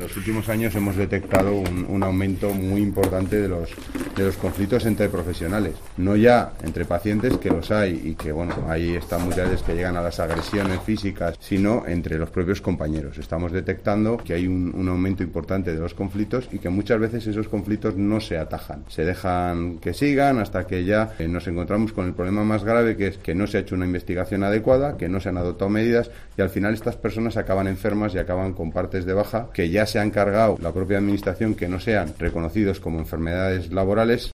los últimos años hemos detectado un aumento muy importante de los conflictos entre profesionales, no ya entre pacientes, que los hay y que bueno, ahí están muchas veces que llegan a las agresiones físicas, sino entre los propios compañeros. Estamos detectando que hay un aumento importante de los conflictos y que muchas veces esos conflictos no se atajan, se dejan que sigan hasta que ya nos encontramos con el problema más grave, que es que no se ha hecho una investigación adecuada, que no se han adoptado medidas y al final estas personas acaban enfermas y acaban con partes de baja que ya se ha encargado la propia administración que no sean reconocidos como enfermedades laborales.